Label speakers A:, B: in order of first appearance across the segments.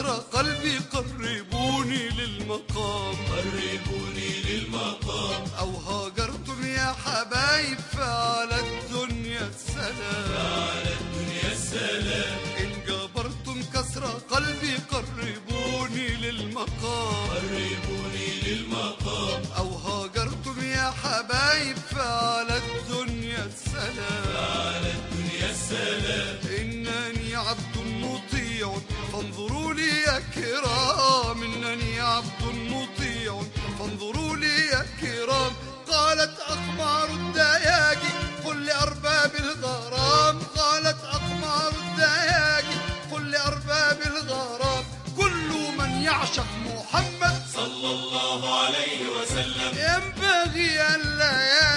A: كسر قلبي قربوني للمقام،
B: قربوني للمقام.
A: أو هاجرتم يا حبايب فعلى الدنيا السلام،
B: فعلى الدنيا السلام.
A: إن جبرتم كسر قلبي قربوني للمقام،
B: قربوني للمقام.
A: أو هاجرتم يا حبايب فعلى الدنيا السلام،
B: فعلى الدنيا السلام.
A: إنني عبد مطيع فانظروا لي يا كرام، إنني عبد مطيع فانظروا لي يا كرام. قالت أقمار الدياجي قل لأرباب الغرام، قالت أقمار الدياجي قل لأرباب الغرام. كل من يعشق محمد
B: صلى الله عليه وسلم
A: ينبغي ألا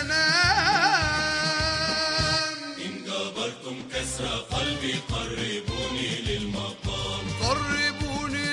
A: ينام.
B: إن جبرتم كسر قلبي قربوني للمقام،
A: قربوني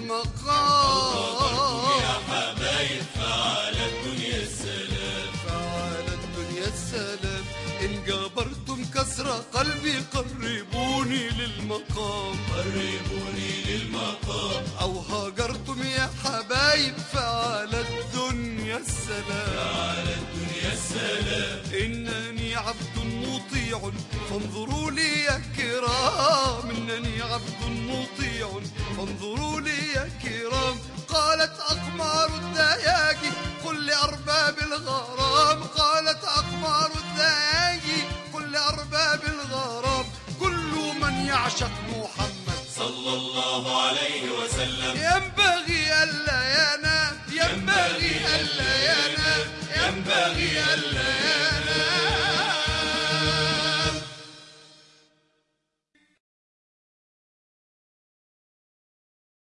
B: قربتم يا
A: للمقام،
B: حبايب فعلى الدنيا السلام.
A: فعلى الدنيا السلام. إن جبرتم كسر قلبي قربوني للمقام،
B: قربوني للمقام.
A: أو هاجرتم يا حبايب فعلى الدنيا السلام،
B: فعلى الدنيا السلام.
A: إنني عبد مطيع فانظروا لي يا كرام، إنني عبد مطيع فانظروا لي يا كرام. قالت أقمار الدياجي قل لأرباب الغرام، قالت أقمار الدياجي قل لأرباب الغرام. كل من يعشق محمد
B: صلى الله عليه وسلم
A: ينبغي